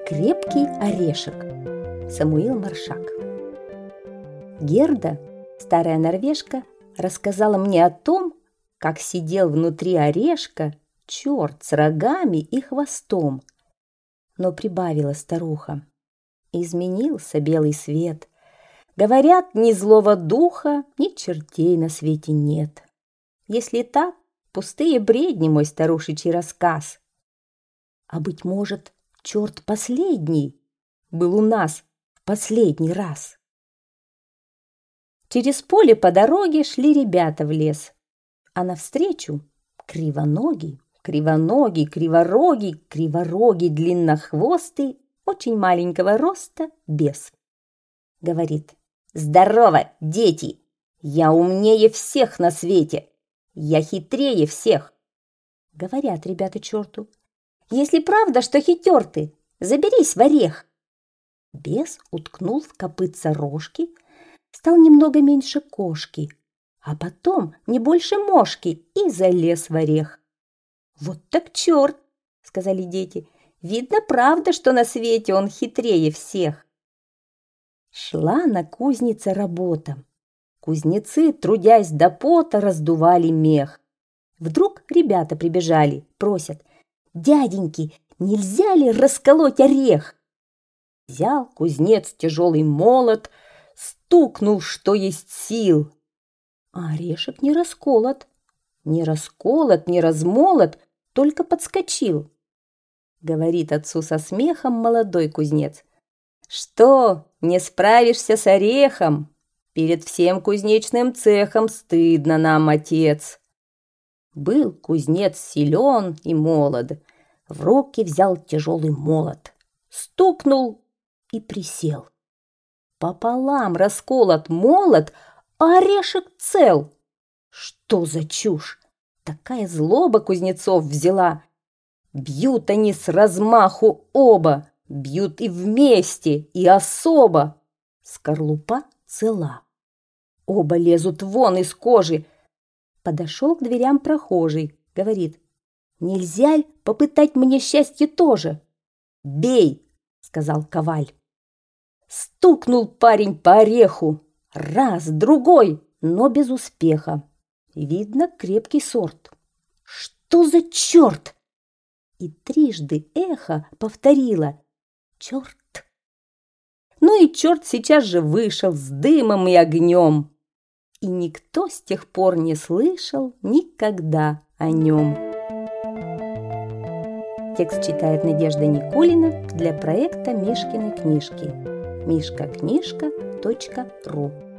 Крепкий орешек. Самуил Маршак. Герда, старая норвежка, рассказала мне о том, как сидел внутри орешка черт с рогами и хвостом. Но прибавила старуха: изменился белый свет. Говорят, ни злого духа, ни чертей на свете нет. Если так, пустые бредни мой старушечий рассказ. А быть может, черт последний был у нас в последний раз. Через поле по дороге шли ребята в лес, а навстречу кривоногий, криворогий, длиннохвостый, очень маленького роста бес. Говорит: «Здорово, дети! Я умнее всех на свете! Я хитрее всех!» Говорят ребята черту: «Если правда, что хитер ты, заберись в орех!» Бес уткнул в копытца рожки, стал немного меньше кошки, а потом не больше мошки и залез в орех. «Вот так черт!» — сказали дети. «Видно, правда, что на свете он хитрее всех!» Шла на кузнице работа. Кузнецы, трудясь до пота, раздували мех. Вдруг ребята прибежали, просят: «Дяденьки, нельзя ли расколоть орех?» Взял кузнец тяжелый молот, стукнул, что есть сил. А орешек не расколот, не размолот, только подскочил. Говорит отцу со смехом молодой кузнец: «Что, не справишься с орехом? Перед всем кузнечным цехом стыдно нам, отец». Был кузнец силен и молод, в руки взял тяжелый молот, стукнул и присел. Пополам расколот молот, а орешек цел. Что за чушь? Такая злоба кузнецов взяла. Бьют они с размаху оба, бьют и вместе, и особо. Скорлупа цела. Оба лезут вон из кожи. Подошел к дверям прохожий, говорит: «Нельзя ли попытать мне счастье тоже?» «Бей!» — сказал коваль. Стукнул парень по ореху. Раз, другой, но без успеха. Видно, крепкий сорт. «Что за черт?» И трижды эхо повторило: «Черт!» Ну и черт сейчас же вышел с дымом и огнем. И никто с тех пор не слышал никогда о нем. Текст читает Надежда Никулина для проекта Мишкины книжки. mishkaknижка.ру